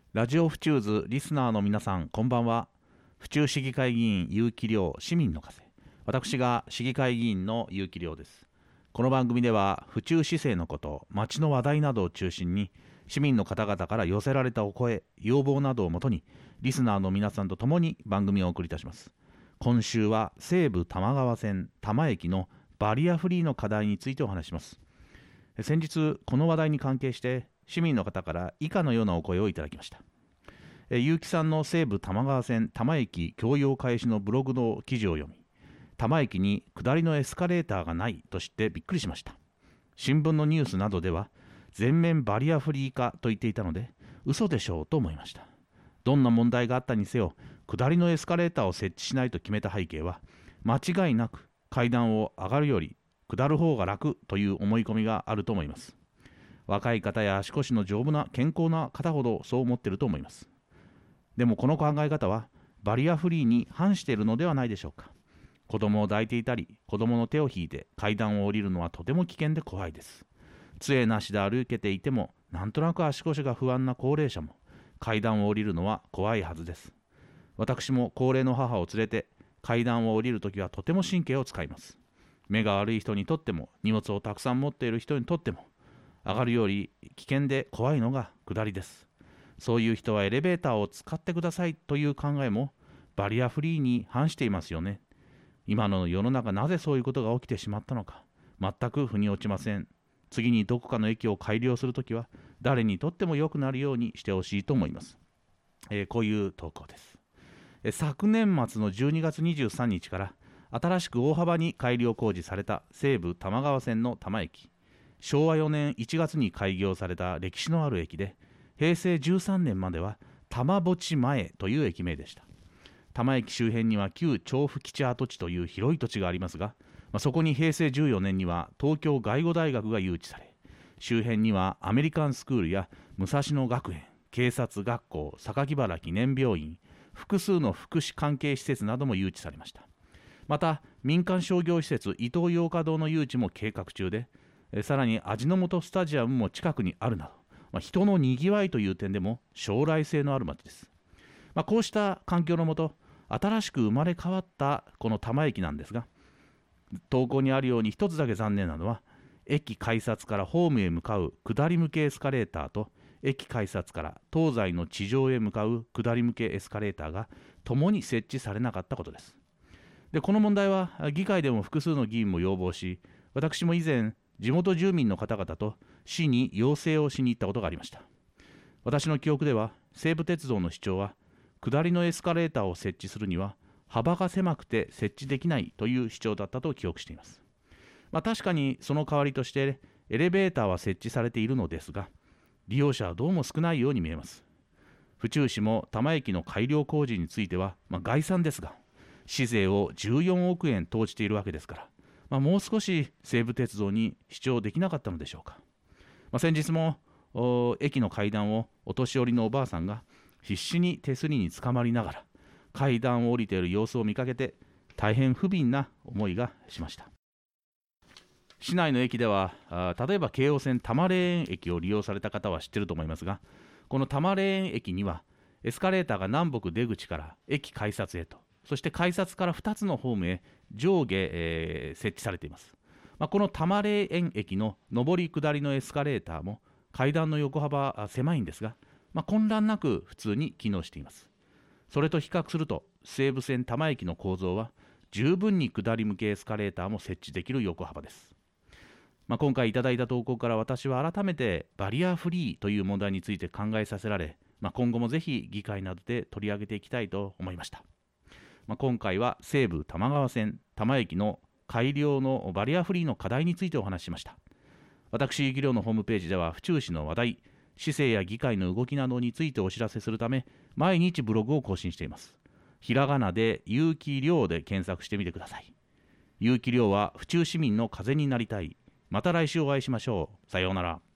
ラジオ府中図リスナーの皆さん、こんばんは。府中市議会議員結城亮、市民の風。私が市議会議員の結城亮です。この番組では府中市政のこと、町の話題などを中心に市民の方々から寄せられたお声、要望などをもとにリスナーの皆さんと共に番組をお送りいたします。今週は西武多摩川線多摩駅のバリアフリーの課題についてお話します。先日この話題に関係して市民の方から以下のようなお声をいただきました。結城さんの西武多摩川線多摩駅共用開始のブログの記事を読み、多摩駅に下りのエスカレーターがないと知ってびっくりしました。新聞のニュースなどでは全面バリアフリー化と言っていたので、嘘でしょうと思いました。どんな問題があったにせよ、下りのエスカレーターを設置しないと決めた背景は、間違いなく階段を上がるより下る方が楽という思い込みがあると思います。若い方や足腰の丈夫な健康な方ほどそう思っていると思います。でもこの考え方はバリアフリーに反しているのではないでしょうか。子供を抱いていたり、子供の手を引いて階段を降りるのはとても危険で怖いです。杖なしで歩けていても、なんとなく足腰が不安な高齢者も階段を降りるのは怖いはずです。私も高齢の母を連れて階段を降りるときはとても神経を使います。目が悪い人にとっても、荷物をたくさん持っている人にとっても、上がるより危険で怖いのが下りです。そういう人はエレベーターを使ってくださいという考えもバリアフリーに反していますよね。今の世の中、なぜそういうことが起きてしまったのか、全く腑に落ちません。次にどこかの駅を改良するときは誰にとっても良くなるようにしてほしいと思います。こういう投稿です。昨年末の12月23日から新しく大幅に改良工事された西武多摩川線の多摩駅。昭和4年1月に開業された歴史のある駅で、平成13年までは多摩墓地前という駅名でした。多摩駅周辺には旧調布基地跡地という広い土地がありますが、そこに平成14年には東京外語大学が誘致され、周辺にはアメリカンスクールや武蔵野学園、警察学校、榊原記念病院、複数の福祉関係施設なども誘致されました。また民間商業施設イトーヨーカドーの誘致も計画中で、さらに味の素スタジアムも近くにあるなど、人のにぎわいという点でも将来性のある町です。こうした環境のもと、新しく生まれ変わったこの多摩駅なんですが、投稿にあるように一つだけ残念なのは、駅改札からホームへ向かう下り向けエスカレーターと、駅改札から東西の地上へ向かう下り向けエスカレーターが共に設置されなかったことです。で、この問題は議会でも複数の議員も要望し、私も以前地元住民の方々と市に要請をしに行ったことがありました。私の記憶では、西武鉄道の主張は、下りのエスカレーターを設置するには幅が狭くて設置できないという主張だったと記憶しています。確かにその代わりとしてエレベーターは設置されているのですが、利用者はどうも少ないように見えます。府中市も多摩駅の改良工事については、概算ですが、市税を14億円投じているわけですから、もう少し西武鉄道に主張できなかったのでしょうか。先日も駅の階段をお年寄りのおばあさんが必死に手すりにつかまりながら階段を降りている様子を見かけて、大変不憫な思いがしました。市内の駅では、例えば京王線多摩霊園駅を利用された方は知っていると思いますが、この多摩霊園駅にはエスカレーターが南北出口から駅改札へと、そして改札から2つのホームへ上下、設置されています。この多摩霊園駅の上り下りのエスカレーターも階段の横幅狭いんですが、混乱なく普通に機能しています。それと比較すると西武線多摩駅の構造は十分に下り向けエスカレーターも設置できる横幅です。今回いただいた投稿から、私は改めてバリアフリーという問題について考えさせられ、今後もぜひ議会などで取り上げていきたいと思いました。今回は西武多摩川線多摩駅の改良のバリアフリーの課題についてお話ししました。私、議量のホームページでは府中市の話題、市政や議会の動きなどについてお知らせするため、毎日ブログを更新しています。ひらがなで結城亮で検索してみてください。結城亮は府中市民の風になりたい。また来週お会いしましょう。さようなら。